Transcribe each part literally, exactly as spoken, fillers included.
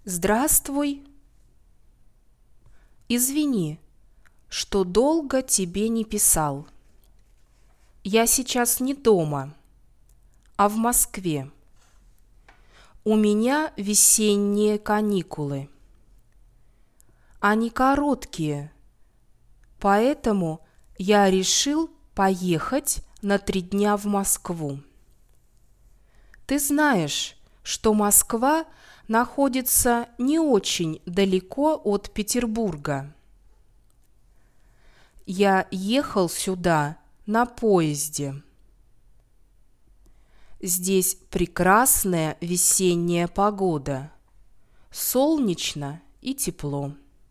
Здравствуй. Извини, что долго тебе не писал. Я сейчас не дома, а в Москве. У меня весенние каникулы. Они короткие, поэтому я решил поехать на три дня в Москву. Ты знаешь, что Москва находится не очень далеко от Петербурга. Я ехал сюда на поезде. Здесь прекрасная весенняя погода, солнечно и тепло.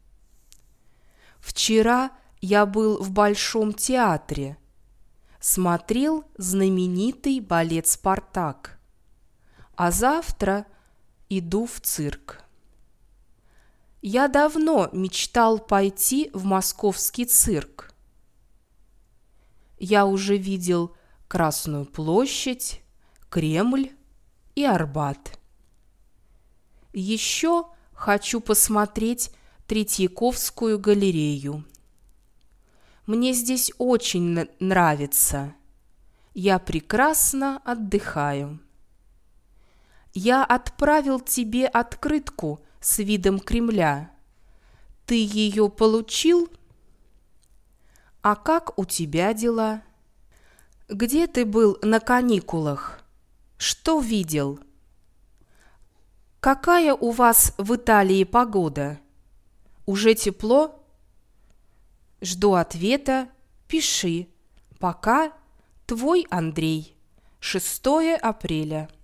Вчера я был в Большом театре, смотрел знаменитый балет «Спартак», а завтра иду в цирк. Я давно мечтал пойти в московский цирк. Я уже видел Красную площадь, Кремль и Арбат. Еще хочу посмотреть Третьяковскую галерею. Мне здесь очень нравится. Я прекрасно отдыхаю. Я отправил тебе открытку с видом Кремля. Ты ее получил? А как у тебя дела? Где ты был на каникулах? Что видел? Какая у вас в Италии погода? Уже тепло? Жду ответа, пиши. Пока, твой Андрей. шестое апреля.